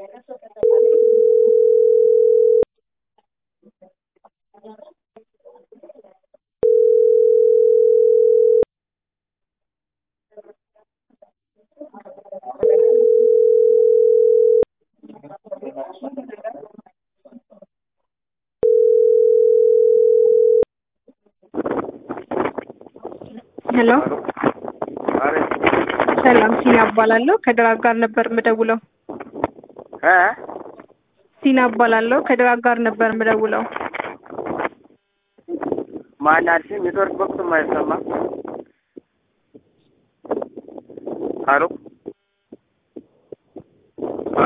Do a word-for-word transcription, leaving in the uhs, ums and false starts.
हेलो अरे ሰላም ሲና እባላለሁ ከድራግ ጋር ነበር የምደውለው እ ሲና እባላለሁ ከድራግ ጋር ነበር የምደውለው ማን አልሽኝ ኔትወርክ በቅጡ የማይሰማ አሎ